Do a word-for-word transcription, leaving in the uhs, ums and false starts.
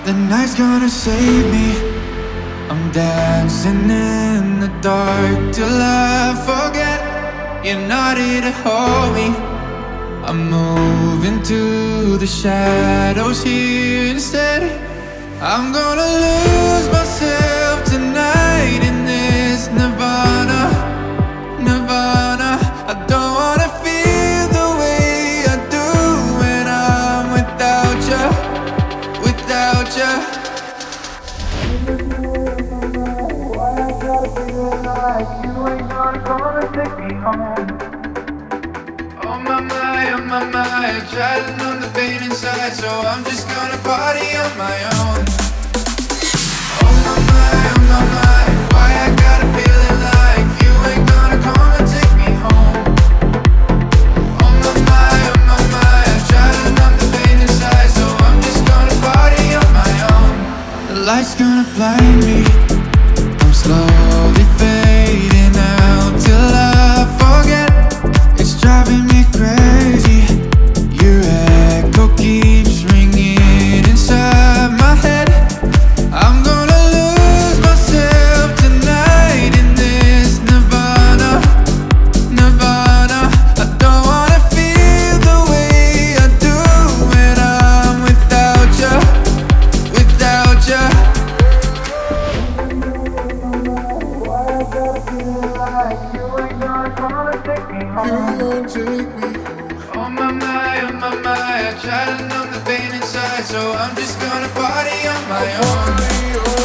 The night's gonna save me. I'm dancing in the dark till I forget you're not here to hold me. I'm moving to the shadows here instead. I'm gonna lose myself tonight in this nirvana, nirvana. I don't wanna feel the way I do when I'm without you, without you. Why I gotta feel like you ain't gonna come and take me home? Oh my my, oh my my, I tried to numb the pain inside, so I'm just gonna party on my own. Oh my my, oh my my, why I gotta feel it like you ain't gonna come and take me home? Oh my my, oh my my, I tried to numb the pain inside, so I'm just gonna party on my own. The light's gonna blind me, I'm slowly fading out till I forget. It's driving me crazy. Your echo keeps ringing inside my head. I'm gonna lose myself tonight in this nirvana, nirvana. I don't wanna feel the way I do when I'm without you, without you. Why I gotta feel like you ain't gonna come and take me home? You won't take me home. Oh my my, oh my my, I try to numb the pain inside, so I'm just gonna party on my own.